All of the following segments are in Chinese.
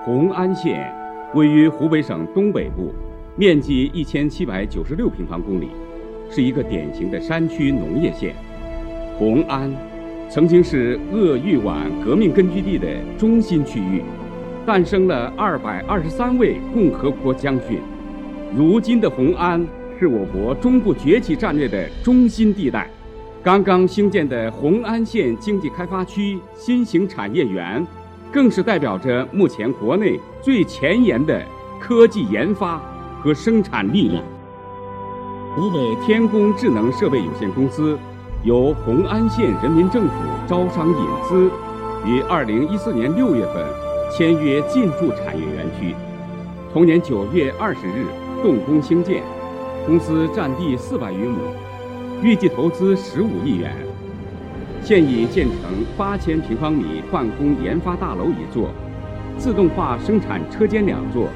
红安县位于湖北省东北部，面积1796平方公里，是一个典型的山区农业县。红安曾经是鄂豫皖革命根据地的中心区域，诞生了223位共和国将军。如今的红安是我国中部崛起战略的中心地带。刚刚兴建的红安县经济开发区新型产业园，更是代表着目前国内最前沿的科技研发和生产力量。湖北天工智能设备有限公司由红安县人民政府招商引资，于2014年6月份签约进驻产业园区，同年9月20日动工兴建，公司占地400余亩，预计投资15亿元。现已建成8000平方米换工研发大楼1座，自动化生产车间2座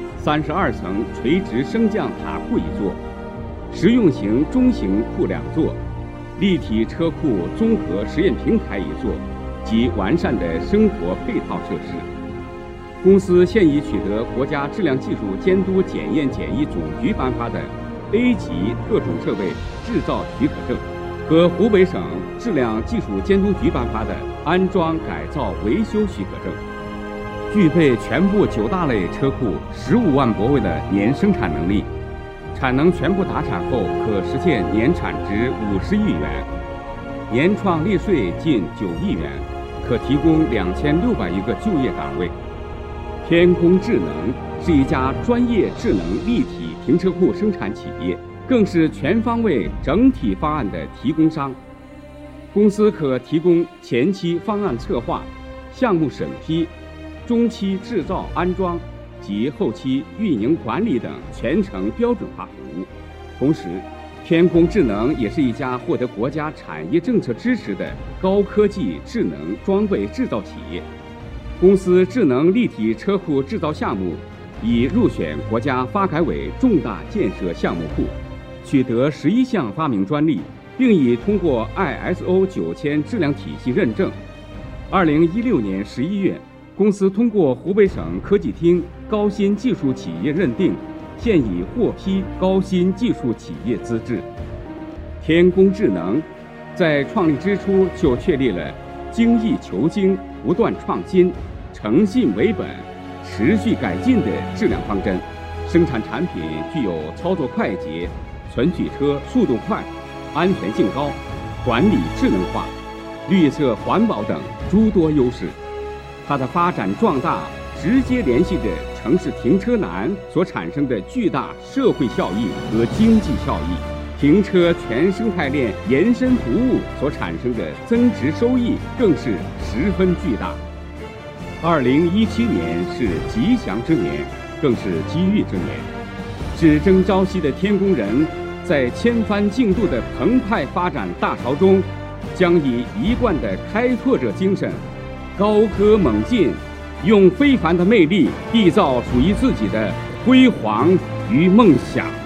，32层垂直升降塔库1座，实用型中型库2座，立体车库综合实验平台1座及完善的生活配套设施。公司现已取得国家质量技术监督检验检疫总局颁发的 A 级特种设备制造许可证和湖北省质量技术监督局颁发的安装改造维修许可证，具备全部9大类车库15万泊位的年生产能力，产能全部达产后可实现年产值50亿元，年创利税近9亿元，可提供2600余个就业岗位。天工智能是一家专业智能立体停车库生产企业，更是全方位整体方案的提供商。公司可提供前期方案策划、项目审批、中期制造安装及后期运营管理等全程标准化服务。同时，天工智能也是一家获得国家产业政策支持的高科技智能装备制造企业。公司智能立体车库制造项目已入选国家发改委重大建设项目库，取得11项发明专利，并已通过 ISO 9000质量体系认证。2016年11月，公司通过湖北省科技厅高新技术企业认定，现已获批高新技术企业资质。天工智能在创立之初就确立了精益求精、不断创新、诚信为本、持续改进的质量方针，生产产品具有操作快捷、存取车速度快、安全性高、管理智能化、绿色环保等诸多优势。它的发展壮大直接联系着城市停车难所产生的巨大社会效益和经济效益，停车全生态链延伸服务所产生的增值收益更是十分巨大。2017年是吉祥之年，更是机遇之年。只争朝夕的天工人，在千帆竞渡的澎湃发展大潮中，将以一贯的开拓者精神，高歌猛进，用非凡的魅力缔造属于自己的辉煌与梦想。